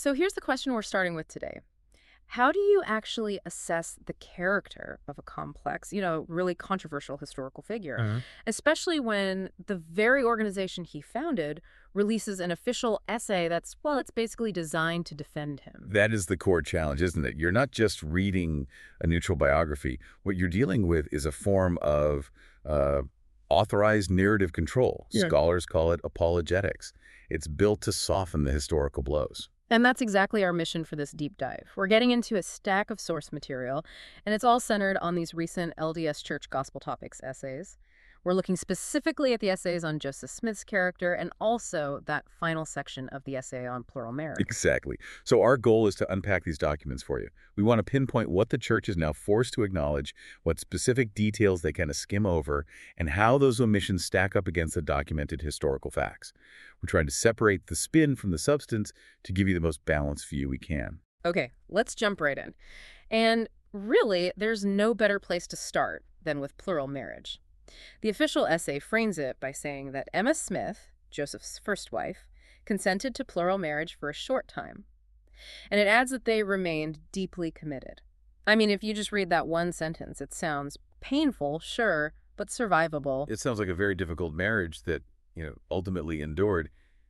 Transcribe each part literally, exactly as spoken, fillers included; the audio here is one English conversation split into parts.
So here's the question we're starting with today. How do you actually assess the character of a complex, you know, really controversial historical figure, Uh, especially when the very organization he founded releases an official essay that's, well, it's basically designed to defend him? that is the core challenge, isn't it? You're not just reading a neutral biography. What you're dealing with is a form of uh, authorized narrative control. Yeah. Scholars call it apologetics. It's built to soften the historical blows. And that's exactly our mission for this deep dive. We're getting into a stack of source material, and it's all centered on these recent L D S Church Gospel Topics essays. We're looking specifically at the essays on Joseph Smith's character and also that final section of the essay on plural marriage. Exactly. So our goal is to unpack these documents for you. We want to pinpoint what the church is now forced to acknowledge, what specific details they kind of skim over, and how those omissions stack up against the documented historical facts. We're trying to separate the spin from the substance to give you the most balanced view we can. Okay, let's jump right in. And really, there's no better place to start than with plural marriage. The official essay frames it by saying that Emma Smith, Joseph's first wife, consented to plural marriage for a short time. And it adds that they remained deeply committed. I mean, if you just read that one sentence, it sounds painful, sure, but survivable. It sounds like a very difficult marriage that, you know, ultimately endured.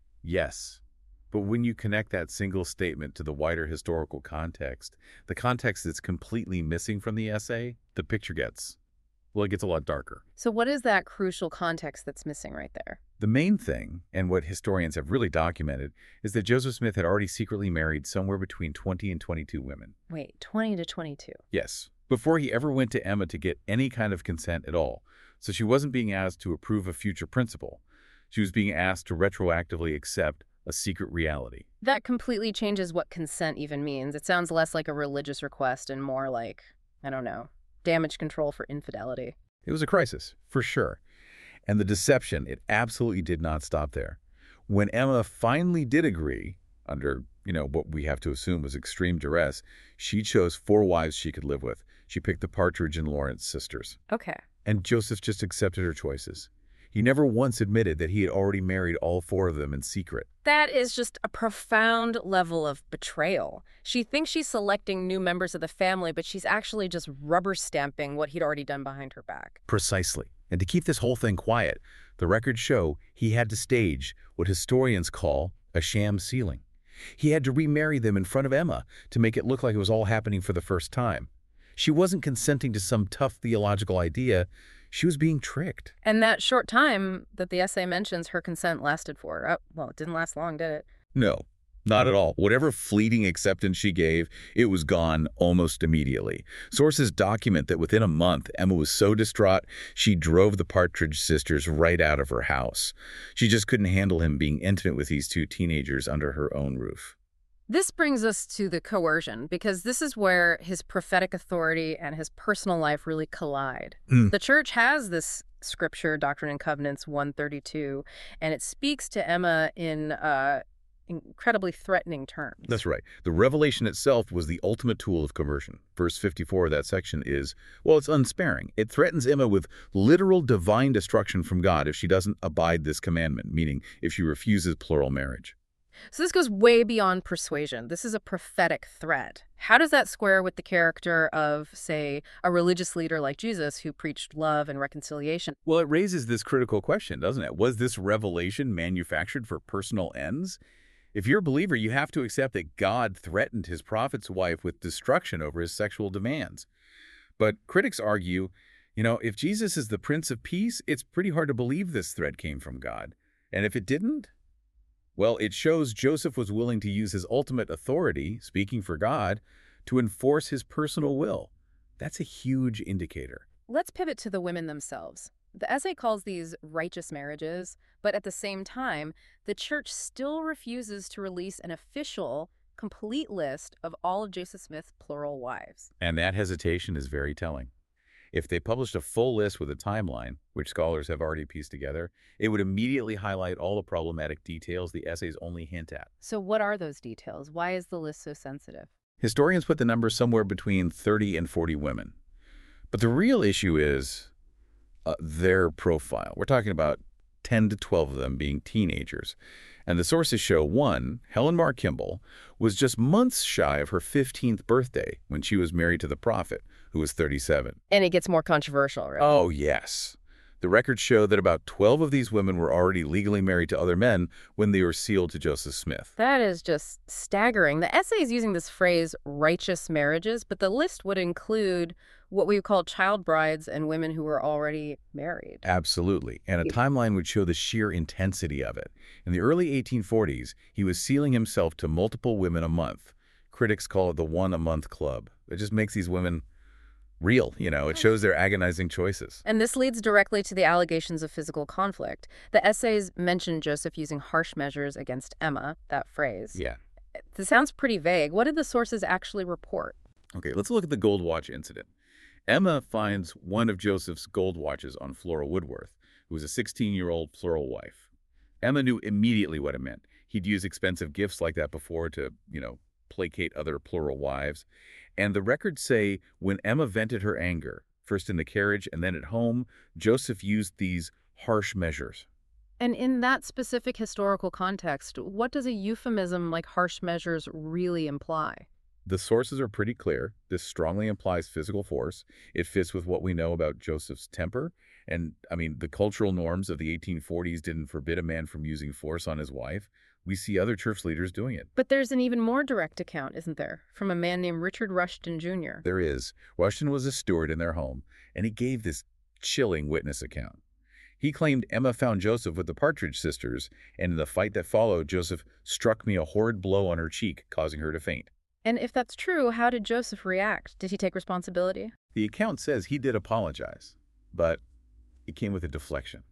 Yes. But when you connect that single statement to the wider historical context, the context that's completely missing from the essay, the picture gets, well, it gets a lot darker. So what is that crucial context that's missing right there? The main thing, and what historians have really documented, is that Joseph Smith had already secretly married somewhere between twenty and twenty-two women. Wait, twenty to twenty-two. Yes, before he ever went to Emma to get any kind of consent at all. So she wasn't being asked to approve a future principle. She was being asked to retroactively accept a secret reality. That completely changes what consent even means. It sounds less like a religious request and more like, I don't know, damage control for infidelity. It was a crisis, for sure. And the deception, it absolutely did not stop there. When Emma finally did agree, under, you know, what we have to assume was extreme duress, she chose four wives she could live with. She picked the Partridge and Lawrence sisters. Okay. And Joseph just accepted her choices. He never once admitted that he had already married all four of them in secret. That is just a profound level of betrayal. She thinks she's selecting new members of the family, but she's actually just rubber stamping what he'd already done behind her back. Precisely. And to keep this whole thing quiet, the records show he had to stage what historians call a sham sealing. He had to remarry them in front of Emma to make it look like it was all happening for the first time. She wasn't consenting to some tough theological idea. She was being tricked. And that short time that the essay mentions her consent lasted for, oh, well, it didn't last long, did it? No, not at all. Whatever fleeting acceptance she gave, it was gone almost immediately. Sources document that within a month, Emma was so distraught, she drove the Partridge sisters right out of her house. She just couldn't handle him being intimate with these two teenagers under her own roof. This brings us to the coercion, because this is where his prophetic authority and his personal life really collide. Mm. The church has this scripture, Doctrine and Covenants one thirty-two, and it speaks to Emma in uh, incredibly threatening terms. That's right. The revelation itself was the ultimate tool of conversion. Verse fifty-four of that section is, well, it's unsparing. It threatens Emma with literal divine destruction from God if she doesn't abide this commandment, meaning if she refuses plural marriage. So this goes way beyond persuasion. This is a prophetic threat. How does that square with the character of, say, a religious leader like Jesus who preached love and reconciliation? Well, it raises this critical question, doesn't it? Was this revelation manufactured for personal ends? If you're a believer, you have to accept that God threatened his prophet's wife with destruction over his sexual demands. But critics argue, you know, if Jesus is the Prince of Peace, it's pretty hard to believe this threat came from God. And if it didn't, well, it shows Joseph was willing to use his ultimate authority, speaking for God, to enforce his personal will. That's a huge indicator. Let's pivot to the women themselves. The essay calls these righteous marriages, but at the same time, the church still refuses to release an official, complete list of all of Joseph Smith's plural wives. And that hesitation is very telling. If they published a full list with a timeline, which scholars have already pieced together, it would immediately highlight all the problematic details the essays only hint at. So what are those details? Why is the list so sensitive? Historians put the number somewhere between thirty and forty women. But the real issue is uh, their profile. We're talking about ten to twelve of them being teenagers. And the sources show, one, Helen Mar Kimball was just months shy of her fifteenth birthday when she was married to the prophet, who was thirty-seven. And it gets more controversial, right? Oh, yes. The records show that about twelve of these women were already legally married to other men when they were sealed to Joseph Smith. That is just staggering. The essay is using this phrase, righteous marriages, but the list would include what we would call child brides and women who were already married. Absolutely. And a timeline would show the sheer intensity of it. In the early eighteen forties, he was sealing himself to multiple women a month. Critics call it the one-a-month club. It just makes these women real, you know. It shows their agonizing choices. And this leads directly to the allegations of physical conflict. The essays mention Joseph using harsh measures against Emma, that phrase. Yeah. This sounds pretty vague. What did the sources actually report? Okay, let's look at the gold watch incident. Emma finds one of Joseph's gold watches on Flora Woodworth, who was a sixteen-year-old plural wife. Emma knew immediately what it meant. He'd used expensive gifts like that before to, you know, placate other plural wives. And the records say when Emma vented her anger, first in the carriage and then at home, Joseph used these harsh measures. And in that specific historical context, what does a euphemism like harsh measures really imply? The sources are pretty clear. This strongly implies physical force. It fits with what we know about Joseph's temper. And, I mean, the cultural norms of the eighteen forties didn't forbid a man from using force on his wife. We see other church leaders doing it. But there's an even more direct account, isn't there, from a man named Richard Rushton Junior There is. Rushton was a steward in their home, and he gave this chilling witness account. He claimed Emma found Joseph with the Partridge sisters, and in the fight that followed, Joseph struck me a horrid blow on her cheek, causing her to faint. And if that's true, how did Joseph react? Did he take responsibility? The account says he did apologize, but it came with a deflection.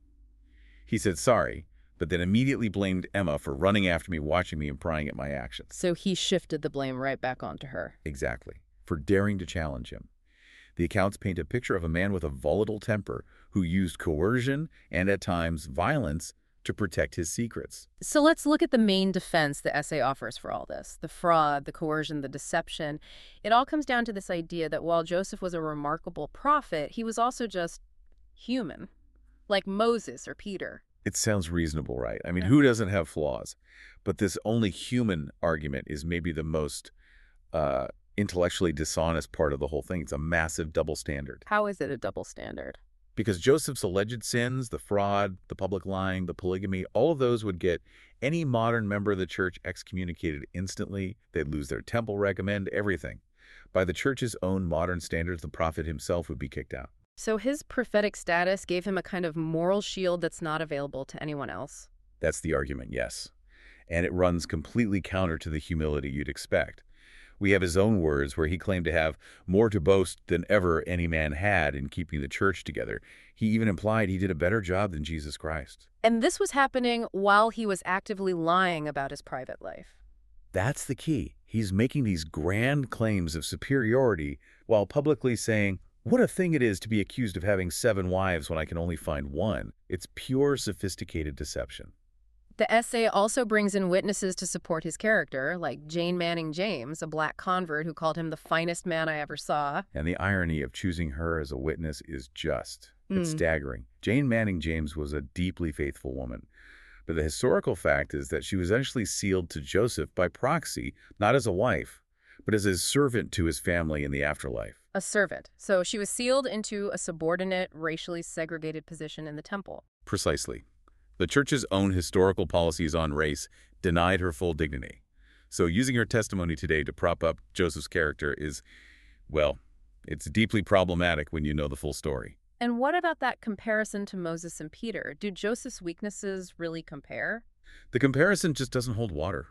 He said sorry, but then immediately blamed Emma for running after me, watching me, and prying at my actions. So he shifted the blame right back onto her. Exactly. For daring to challenge him. The accounts paint a picture of a man with a volatile temper who used coercion and, at times, violence to protect his secrets. So let's look at the main defense the essay offers for all this. The fraud, the coercion, the deception. It all comes down to this idea that while Joseph was a remarkable prophet, he was also just human, like Moses or Peter. It sounds reasonable, right? I mean, who doesn't have flaws? But this only human argument is maybe the most uh, intellectually dishonest part of the whole thing. It's a massive double standard. How is it a double standard? Because Joseph's alleged sins, the fraud, the public lying, the polygamy, all of those would get any modern member of the church excommunicated instantly. They'd lose their temple recommend, everything. By the church's own modern standards, the prophet himself would be kicked out. So his prophetic status gave him a kind of moral shield that's not available to anyone else. That's the argument, yes. And it runs completely counter to the humility you'd expect. We have his own words where he claimed to have more to boast than ever any man had in keeping the church together. He even implied he did a better job than Jesus Christ. And this was happening while he was actively lying about his private life. That's the key. He's making these grand claims of superiority while publicly saying, what a thing it is to be accused of having seven wives when I can only find one. It's pure, sophisticated deception. The essay also brings in witnesses to support his character, like Jane Manning James, a black convert who called him the finest man I ever saw. And the irony of choosing her as a witness is just, it's Mm. staggering. Jane Manning James was a deeply faithful woman. But the historical fact is that she was actually sealed to Joseph by proxy, not as a wife, but as his servant to his family in the afterlife. A servant. So she was sealed into a subordinate, racially segregated position in the temple. Precisely. The church's own historical policies on race denied her full dignity. So using her testimony today to prop up Joseph's character is, well, it's deeply problematic when you know the full story. And what about that comparison to Moses and Peter? Do Joseph's weaknesses really compare? The comparison just doesn't hold water.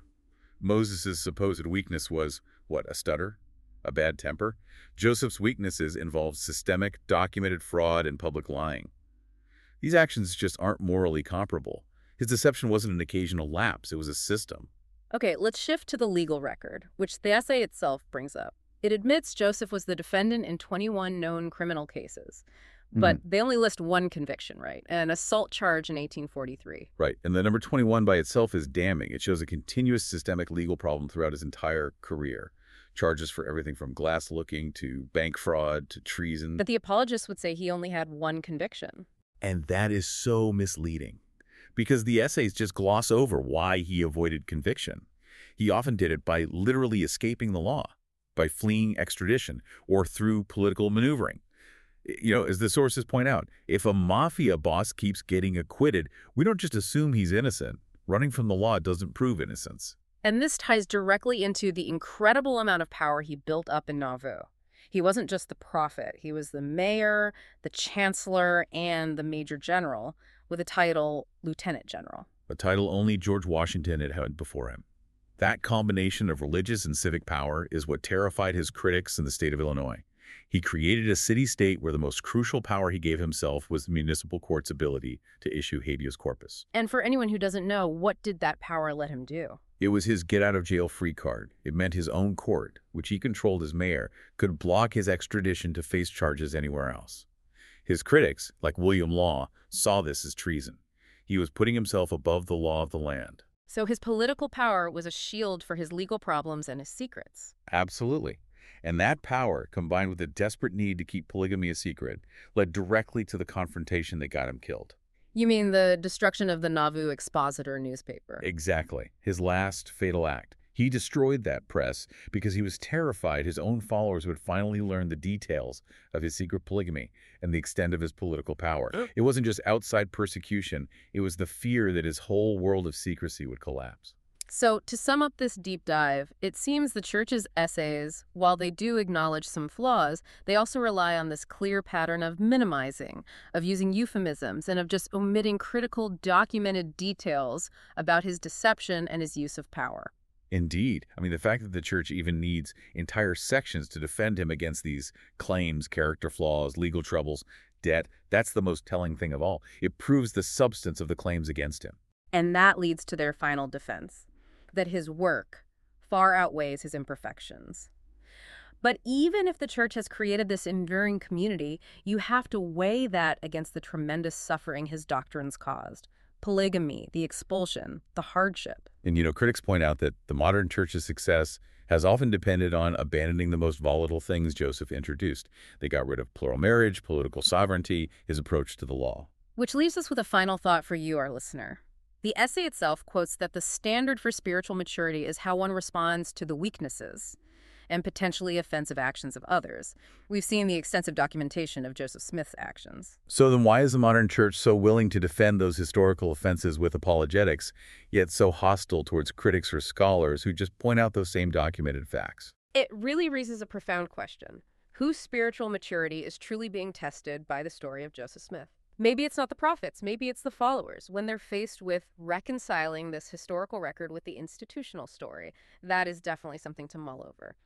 Moses' supposed weakness was, what, a stutter? A bad temper? Joseph's weaknesses involved systemic, documented fraud and public lying. These actions just aren't morally comparable. His deception wasn't an occasional lapse, it was a system. Okay, let's shift to the legal record, which the essay itself brings up. It admits Joseph was the defendant in twenty-one known criminal cases. But Mm-hmm. they only list one conviction, right? An assault charge in eighteen forty-three. Right, and the number twenty-one by itself is damning. It shows a continuous systemic legal problem throughout his entire career. Charges for everything from glass-looking to bank fraud to treason. But the apologists would say he only had one conviction. And that is so misleading. because the essays just gloss over why he avoided conviction. He often did it by literally escaping the law, by fleeing extradition, or through political maneuvering. You know, as the sources point out, if a mafia boss keeps getting acquitted, we don't just assume he's innocent. Running from the law doesn't prove innocence. And this ties directly into the incredible amount of power he built up in Nauvoo. He wasn't just the prophet. He was the mayor, the chancellor, and the major general, with a title lieutenant general. A title only George Washington had had before him. That combination of religious and civic power is what terrified his critics in the state of Illinois. He created a city-state where the most crucial power he gave himself was the municipal court's ability to issue habeas corpus. And for anyone who doesn't know, what did that power let him do? It was his get-out-of-jail-free card. It meant his own court, which he controlled as mayor, could block his extradition to face charges anywhere else. His critics, like William Law, saw this as treason. He was putting himself above the law of the land. So his political power was a shield for his legal problems and his secrets. Absolutely. And that power, combined with a desperate need to keep polygamy a secret, led directly to the confrontation that got him killed. You mean the destruction of the Nauvoo Expositor newspaper? Exactly. His last fatal act. He destroyed that press because he was terrified his own followers would finally learn the details of his secret polygamy and the extent of his political power. It wasn't just outside persecution. It was the fear that his whole world of secrecy would collapse. So, to sum up this deep dive, it seems the church's essays, while they do acknowledge some flaws, they also rely on this clear pattern of minimizing, of using euphemisms, and of just omitting critical, documented details about his deception and his use of power. Indeed. I mean, the fact that the church even needs entire sections to defend him against these claims, character flaws, legal troubles, debt, that's the most telling thing of all. It proves the substance of the claims against him. And that leads to their final defense, that his work far outweighs his imperfections. But even if the church has created this enduring community, you have to weigh that against the tremendous suffering his doctrines caused. Polygamy, the expulsion, the hardship. And, you know, critics point out that the modern church's success has often depended on abandoning the most volatile things Joseph introduced. They got rid of plural marriage, political sovereignty, his approach to the law. Which leaves us with a final thought for you, our listener. The essay itself quotes that the standard for spiritual maturity is how one responds to the weaknesses and potentially offensive actions of others. We've seen the extensive documentation of Joseph Smith's actions. So then why is the modern church so willing to defend those historical offenses with apologetics, yet so hostile towards critics or scholars who just point out those same documented facts? It really raises a profound question. Whose spiritual maturity is truly being tested by the story of Joseph Smith? Maybe it's not the prophets, maybe it's the followers, when they're faced with reconciling this historical record with the institutional story. That is definitely something to mull over.